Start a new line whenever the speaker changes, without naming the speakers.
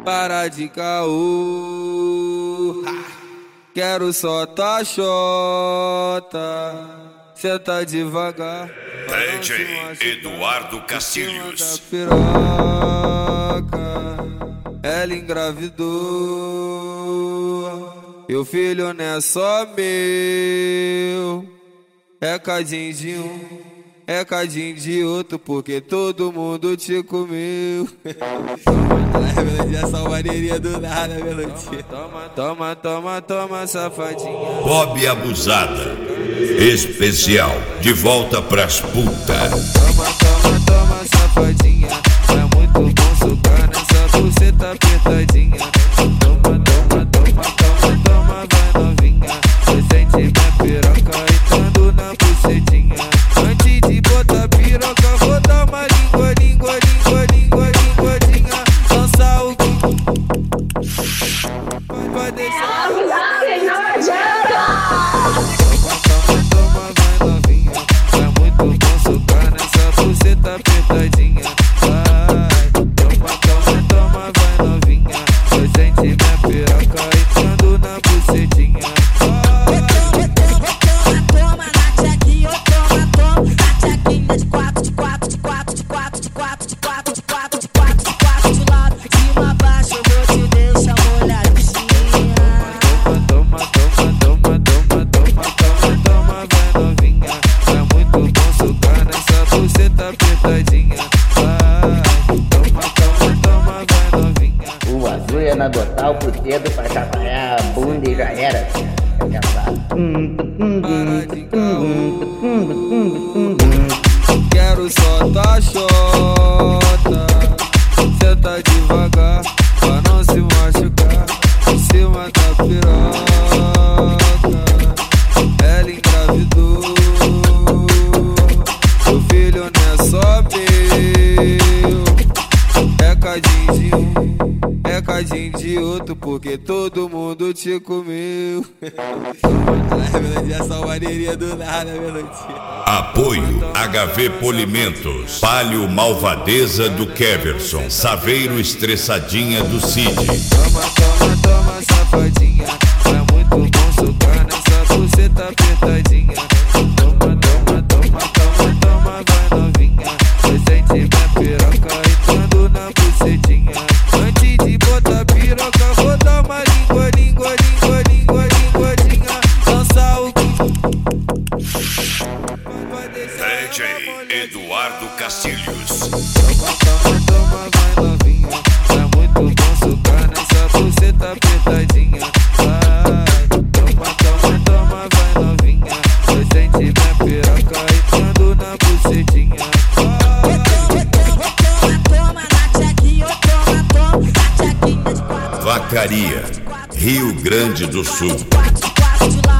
Para de caô, quero só tua xota. Senta devagar.
DJ Eduardo Castilhos.
Piroca, ela engravidou. E o filho não é só meu. É cadinho de um, é cadinho de outro, porque todo mundo te comeu. A melodia é só maneirinha do nada, melodia. Toma, toma, toma, safadinha.
Bob Abusada. Especial. De volta pras putas.
Toma, toma, toma, safadinha. É muito bom sucar nessa buceta apertadinha. Toma, toma, toma, toma, toma, vai novinha. Você sente minha piroca entrando na bucetinha. Antes de botar piroca, vou dar uma língua, língua, língua, língua, linguadinha. Lança o cu. Vai deixar. Tá apertadinha, vai. Toma, toma, toma, vai novinha. Eu sente minha piroca entrando na bucetinha.
Toma na tchequinha, toma, toma. Na tchequinha de quatro, de quatro, de quatro, de quatro, de quatro, de quatro, de quatro, de quatro, de quatro, de lado, de cima, baixo, eu vou te deixar molhadinha.
Toma, toma, toma, toma, toma, toma, toma, vai novinha. É muito bom sucar nessa buceta apertadinha. Vai, toma, toma, toma, vai novinha.
O azul é na dotal pro dedo pra chacoalhar a bunda e já era.
Para de caô, quero só tua xota. Senta devagar pra não se machucar. Em cima da piroca, ela engravidou. O filho não é só meu. É cadinho de um, é cadinho de outro, porque todo mundo te comeu. A melodia é só maneirinha do nada, melodia.
Apoio HV Polimentos. Palio Malvadeza do Keverson. Saveiro Estressadinha do Cid.
Toma, toma, toma, safadinha. É muito bom sucar nessa buceta apertadinha. Toma, toma, toma, toma, toma, vai novinha. Você sente minha piroca entrando na bucetinha. Antes de botar piroca, vou dar uma língua, língua, língua, língua, linguadinha. Lança o cu.
DJ Eduardo Castilhos.
Toma, toma, toma, vai novinha. É muito bom sucar nessa buceta apertadinha. Vai, toma, toma, toma, vai novinha. Você sente minha piroca entrando na bucetinha.
Toma na tchequinha, toma, toma. Na tchequinha de quatro,
Vacaria, Rio Grande do Sul.
de quatro, de quatro, de